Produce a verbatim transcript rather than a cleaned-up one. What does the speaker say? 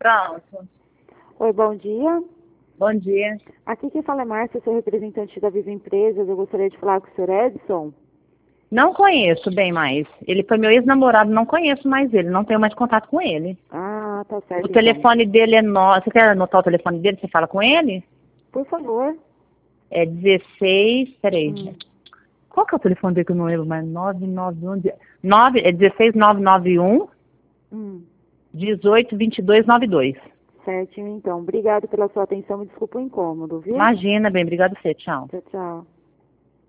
Pronto. Oi, bom dia. Bom dia. Aqui quem fala é Márcia, sou representante da Viva Empresas. Eu gostaria de falar com o senhor Edson. Não conheço bem mais. Ele foi meu ex-namorado, não conheço mais ele, não tenho mais contato com ele. Ah, tá certo. O telefone dele é nosso. Você quer anotar o telefone dele? Você fala com ele? Por favor. É dezesseis. Peraí. Hum. Qual que é o telefone dele que eu não lembro mais? nove nove um. nove, é dezesseis nove nove um. Hum. dezoito vinte e dois noventa e dois. Certinho, então. Obrigado pela sua atenção. Me desculpa o incômodo, viu? Imagina, bem, obrigado a você. Tchau. Tchau, tchau.